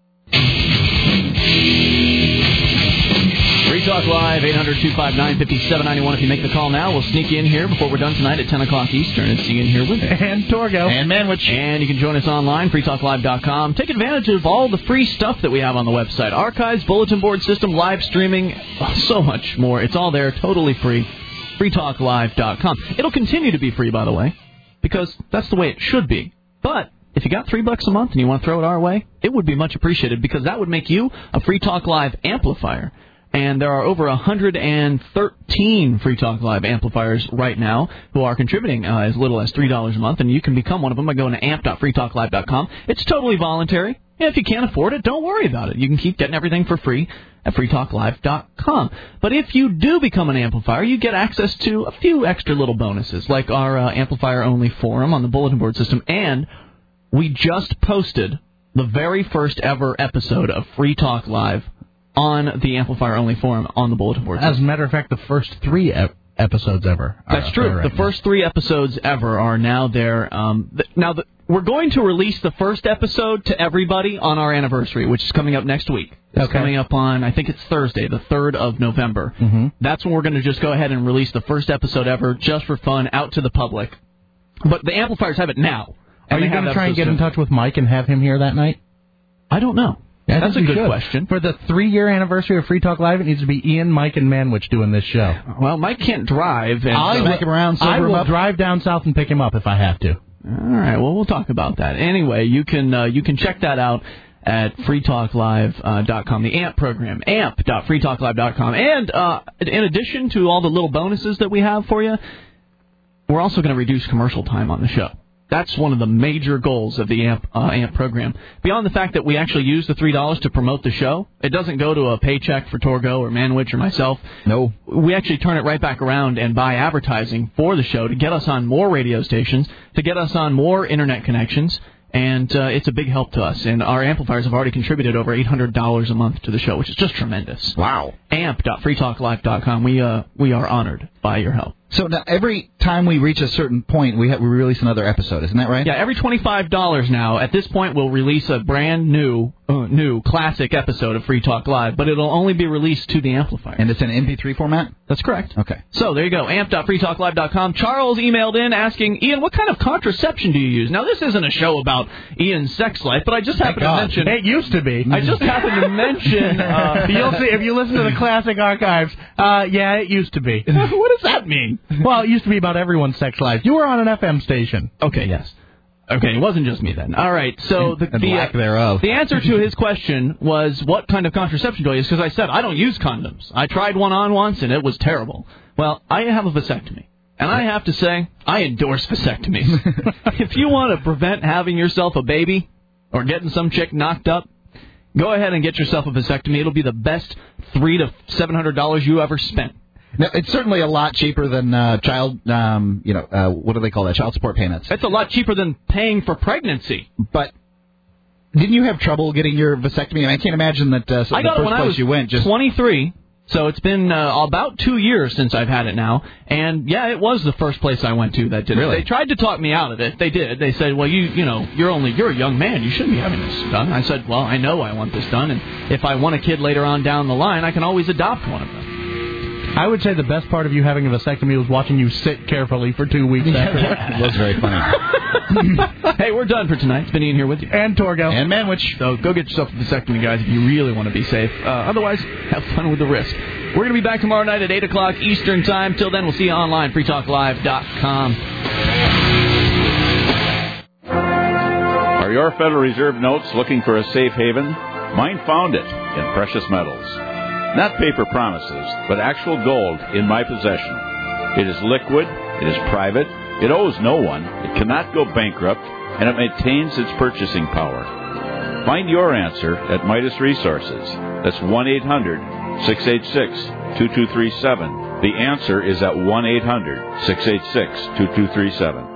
Free Talk Live, eight hundred, two five nine, five seven nine one. If you make the call now, we'll sneak you in here before we're done tonight at ten o'clock Eastern and see you in here with us. And Torgo. And Manwich. And you can join us online, free talk live dot com. Take advantage of all the free stuff that we have on the website. Archives, bulletin board system, live streaming, oh, so much more. It's all there, totally free. free talk live dot com. It'll continue to be free, by the way, because that's the way it should be. But if you got three bucks a month and you want to throw it our way, it would be much appreciated, because that would make you a Free Talk Live amplifier. And there are over one hundred thirteen Free Talk Live amplifiers right now who are contributing uh, as little as three dollars a month, and you can become one of them by going to amp dot free talk live dot com. It's totally voluntary. And if you can't afford it, don't worry about it. You can keep getting everything for free at free talk live dot com. But if you do become an amplifier, you get access to a few extra little bonuses, like our uh, amplifier-only forum on the bulletin board system, and we just posted the very first ever episode of Free Talk Live on the amplifier-only forum on the bulletin board system. As a matter of fact, the first three ep- episodes ever. That's true. Right, the now. first three episodes ever are now there. Um, th- now, the, we're going to release the first episode to everybody on our anniversary, which is coming up next week. It's okay. coming up on, I think it's Thursday, the third of November. Mm-hmm. That's when we're going to just go ahead and release the first episode ever, just for fun, out to the public. But the amplifiers have it now. Are you going to try and get in touch with Mike and have him here that night? I don't know. Yeah, That's a good should. question. For the three-year anniversary of Free Talk Live, it needs to be Ian, Mike, and Manwich doing this show. Well, Mike can't drive. And I'll so take him around. I will up. drive down south and pick him up if I have to. All right. Well, we'll talk about that. Anyway, you can uh, you can check that out at free talk live dot com, the A M P program, amp dot free talk live dot com. And uh, in addition to all the little bonuses that we have for you, we're also going to reduce commercial time on the show. That's one of the major goals of the A M P, uh, A M P program. Beyond the fact that we actually use the three dollars to promote the show, it doesn't go to a paycheck for Torgo or Manwich or myself. No. We actually turn it right back around and buy advertising for the show to get us on more radio stations, to get us on more Internet connections, and uh, it's a big help to us. And our amplifiers have already contributed over eight hundred dollars a month to the show, which is just tremendous. Wow. amp dot free talk live dot com. We, uh, we are honored by your help. So now every time we reach a certain point, we have, we release another episode. Isn't that right? Yeah, every twenty-five dollars now. At this point, we'll release a brand new, uh, new classic episode of Free Talk Live, but it'll only be released to the amplifier. And it's in M P three format? That's correct. Okay. So there you go, amp dot free talk live dot com. Charles emailed in asking, Ian, what kind of contraception do you use? Now, this isn't a show about Ian's sex life, but I just happened to mention... It used to be. I just happened to mention... Uh, You'll see, if you listen to the classic archives, uh, yeah, it used to be. What does that mean? Well, it used to be about everyone's sex life. You were on an F M station. Okay, yes. Okay, it wasn't just me then. All right, so the, and the, lack thereof. the answer to his question was, what kind of contraception do I use? Because I said, I don't use condoms. I tried one on once, and it was terrible. Well, I have a vasectomy. And I have to say, I endorse vasectomies. If you want to prevent having yourself a baby or getting some chick knocked up, go ahead and get yourself a vasectomy. It'll be the best three to seven hundred dollars you ever spent. Now, it's certainly a lot cheaper than uh, child, um, you know, uh, what do they call that? Child support payments. It's a lot cheaper than paying for pregnancy. But didn't you have trouble getting your vasectomy? I, mean, I can't imagine that uh, I the got first it when place I was you went just twenty-three. So it's been uh, about two years since I've had it now. And, yeah, it was the first place I went to that did it. Really? They tried to talk me out of it. They did. They said, well, you you know, you're only, you're a young man. You shouldn't be having this done. I said, well, I know I want this done. And if I want a kid later on down the line, I can always adopt one of them. I would say the best part of you having a vasectomy was watching you sit carefully for two weeks after. It was very funny. Hey, we're done for tonight. It's been Ian here with you. And Torgo. And Manwich. So go get yourself a vasectomy, guys, if you really want to be safe. Uh, otherwise, have fun with the risk. We're going to be back tomorrow night at eight o'clock Eastern Time. Till then, we'll see you online, free talk live dot com. Are your Federal Reserve notes looking for a safe haven? Mine found it in precious metals. Not paper promises, but actual gold in my possession. It is liquid, it is private, it owes no one, it cannot go bankrupt, and it maintains its purchasing power. Find your answer at Midas Resources. That's one eight hundred six eight six two two three seven. The answer is at one eight hundred six eight six two two three seven.